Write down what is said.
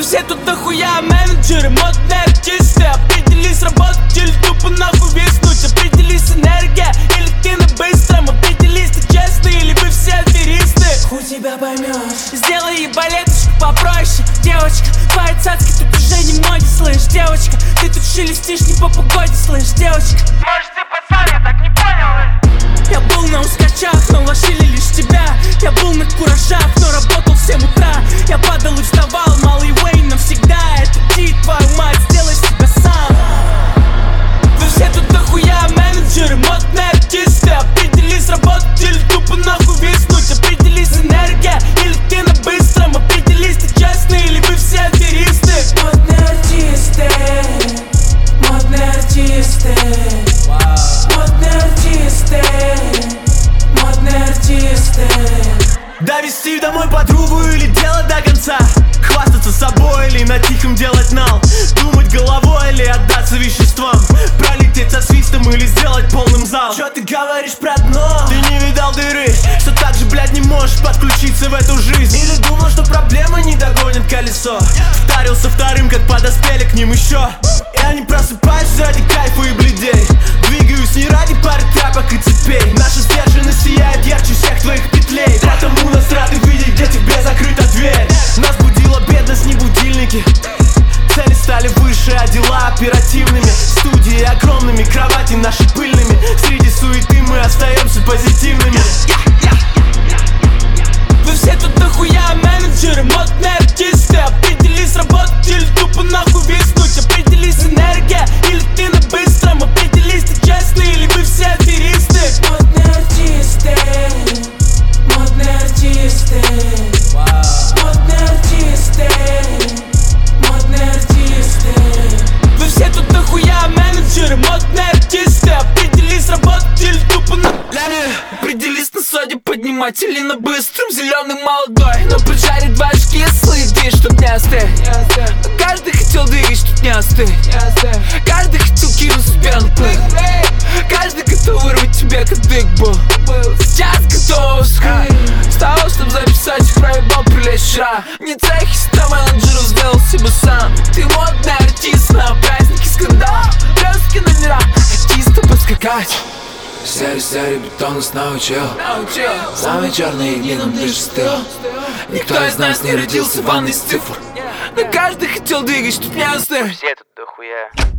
все тут дохуя менеджеры, модные артисты. Определись, работать или тупо нахуй виснуть. Определись, энергия или ты на быстром. Определись, ты честный или вы все аферисты. Хуй тебя поймешь. Сделай ебалеточку попроще. Девочка, твои цацки тут уже не моде, слышь. Девочка, ты тут шелестишь не по погоде, слышь. Девочка, может ты пацан, я так не понял. я был на ускачах, но лошили лишь тебя. Я был на куражах, но работал в 7 утра. Я падал и вставал, малый Уэйн навсегда. Это ти, твою мать, сделай себя сам. Вы все тут дохуя менеджеры, модные артисты. Определись, работать или тупо нахуй виснуть. Определись, энергия или ты на быстром. Определись, ты честный или вы все аферисты. Модные артисты, модные артисты, модные артисты, модные артисты. Довести домой подругу или делать до конца. Хвастаться собой или на тихом делать нал. Думать головой или отдаться веществам. Пролететь со свистом или сделать полным зал. Чё ты говоришь про дно? Ты не видал дыры, что так же, блядь, не можешь подключиться в эту жизнь. Или думал, что проблема не догонит колесо. Вдарился вторым, как подоспели к ним еще. Я не просыпаюсь ради кайфа и бледей. Двигаюсь не ради пары тряпок и цепей. Наша сдержанность сияет ярче всех твоих петлей. Потому нас рады видеть, где тебе закрыта дверь. Нас будила бедность, не будильники. Цели стали выше, а дела оперативными. Студии огромными, кровати наши пыльными. Среди суеты мы остаемся позитивными. Вы все тут дохуя менеджеры, модные артисты. Определись, работать или тупо нахуй виснуть. Определись, энергия или ты на быстром. Определись, ты честный или вы все аферисты. Модные артисты, модные артисты, модные артисты, модные артисты. Вы все тут дохуя менеджеры, модные артисты. Определись, работать или тупо на... Определись на соде поднимать или на быстром. Зеленый молодой, но поджарит башки кислый. Движ, чтоб не остыть. Каждый хотел двигать, чтоб не остыть. Каждый хотел кинуть себе на плей. Каждый готов вырвать тебе кадык был. Сейчас готов с того, чтоб записать, проебал прилечь вчера. Не цехи, ста менеджеров сделал себе сам. Ты модный артист на празднике скандал. Блестки номера, артиста поскакать. Серый бетон нас научил. Самый черный глином дышит стыл. Никто из нас не родился в ванной с цифр. Но каждый хотел двигать, чтоб не остыть. Все тут дохуя.